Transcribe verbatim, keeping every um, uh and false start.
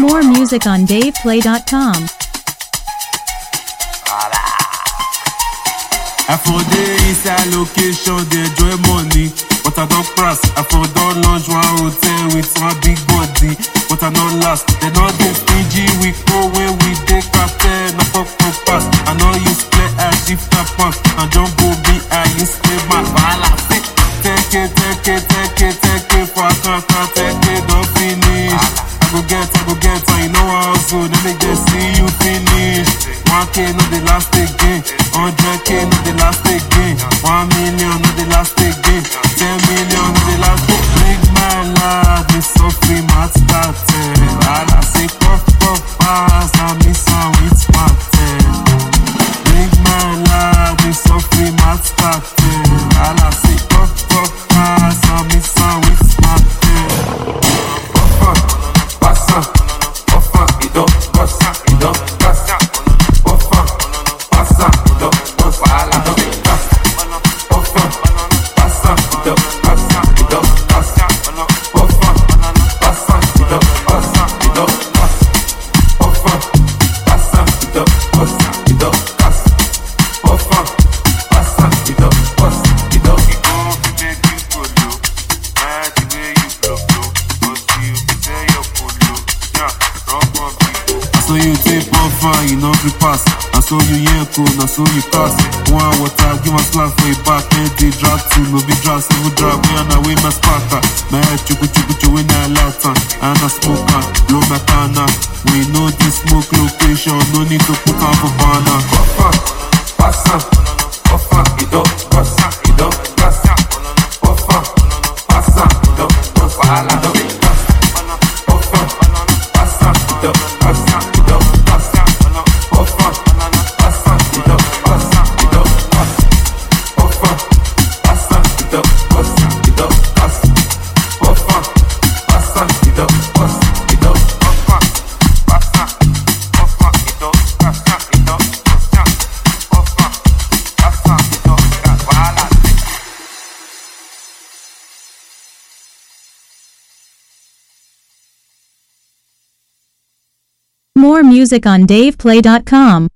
More music on dave play dot com. I for dey inside location, dey enjoy money, but I don't pass. I for don launch one hotel with one big body, but I don't last. They not dey stingy, we go when we dey cartel. Na pop pop pass. I know you play I shift up pass. And don't go be I you stay back. Wahala say, take it, take it, take it, take it for a count, take it, don't finish. I go get, I go get, and you know how so. Let me just see you finish. one K not the last again, one hundred K not the last again, one million not the last again, ten million not the last again. Big man lad, me so free, mat started. All I say, puff puff pass, and me some with smarted. Big man lad, me so free, mat started. All I say, puff puff pass, and me some with smarted. Puff up, pass up, puff up, it up, pass up, it up, pass up. So you take on fire, you know the pass. I saw you yanko, I saw you pass. One water, give my slack for your back. And they drag two, no be drag, seven drag. We are now with my sparker. My head chuku chuku chuku in a lata. And a smoker, blow my pana. We know this smoke location, no need to put on for banner. Puffer, passa, puffer, it up, passa, it up, passa. Puffer, passa, it up, puffer, it up, passa. Puffer, passa, it up, passa. More music on dave play dot com.